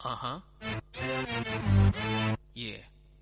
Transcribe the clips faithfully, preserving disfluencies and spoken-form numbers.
Uh-huh. Yeah.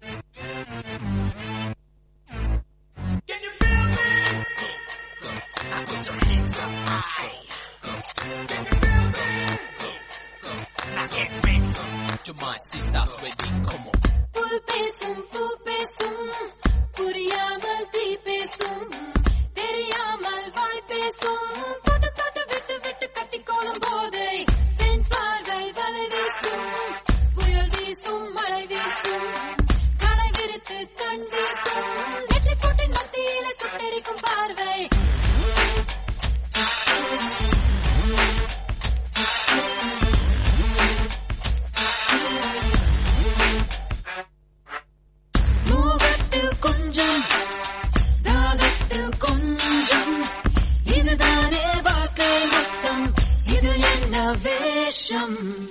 Can you feel me? Go, go. Now put your hands up high. Go, go. Can you feel me? Go, go. Now get ready. Your mind sisters ready. Come on. புல் பேசும் பூ பேசும் புரியாமல் தீ பேசும் தெரியாமல் வாய் பேசும் தொட்டு தொட்டு விட்டு விட்டு கட்டிக்கோளும் போதை தென் பார்வை வலை வீசும் புயல் வீசும் மழை வீசும் கடை விரித்து கண் வீசும் நெற்றி போட்டு மத்தியில சுட்டெரிக்கும் பார்வை வேஷம்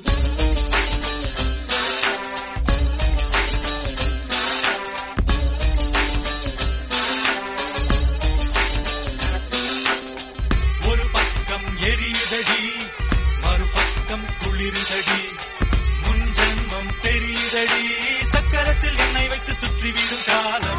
ஒரு பக்கம் எரியுதடி மறுபக்கம் குளிருதடி முன் ஜென்மம் தெரியுதடி சக்கரத்தில் எண்ணெய் வைத்து சுற்றிவிடும் காலம்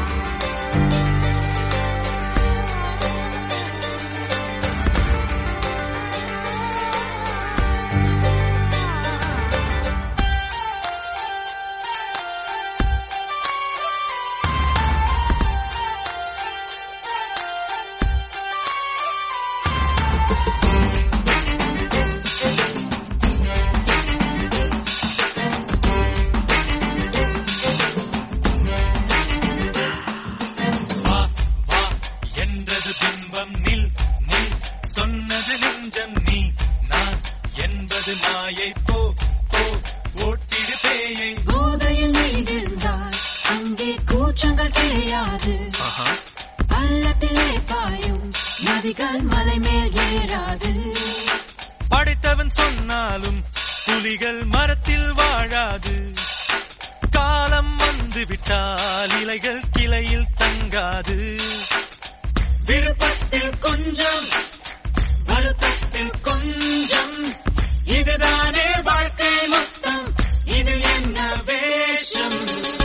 நில் நில் சொன்னது நெஞ்சம் நீ நான் என்பது மாயை போ போ ஓட்டிடு பேயை போதையில் நீ விழுந்தால் அங்கே கூச்சங்கள் கிடையாது பள்ளத்திலே பாயும் நதிகள் மலை மேல் ஏறாது படைத்தவன் சொன்னாலும் புலிகள் மரத்தில் வாழாது காலம் வந்து விட்டால் இலைகள் கிளையில் தங்காது விருப்பத்தில் கொஞ்சம் வருத்தத்தில் கொஞ்சம் இதுதானே வாழ்க்கை மொத்தம் இது என்ன வேஷம்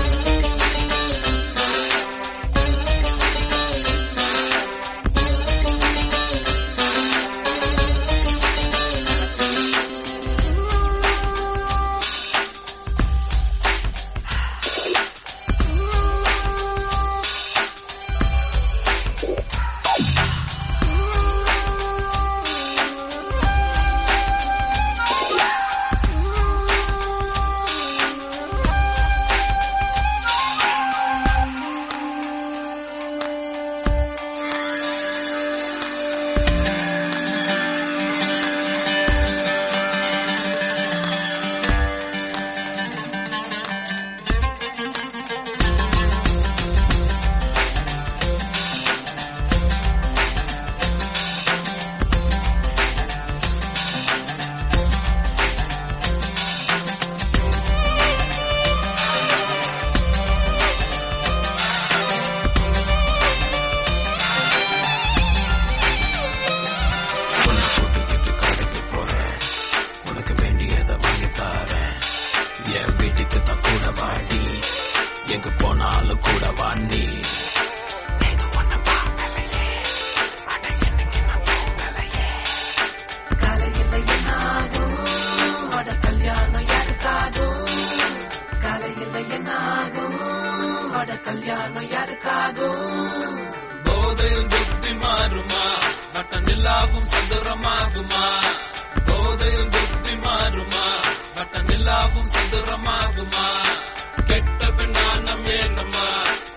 என் வீட்டுக்கு தான் கூட வாடி எங்க போனாலும் கூட வாண்டி ஒன்ன பார்க்கலையே அட எனக்கு நான் தூங்கலையே காலையில் என்னாகும் அட கல்யாணம் யாருக்காகும் காலையில் என்னாகும் அட கல்யாணம் யாருக்காகும் போதையில் புத்தி மாறுமா மட்ட நிலாவும் சதுரமாகுமா போதையில் புத்தி மாறுமா மட்ட நிலாவும் சதுரமாகுமா கெட்ட பெண்ணானம் ஏனம்மா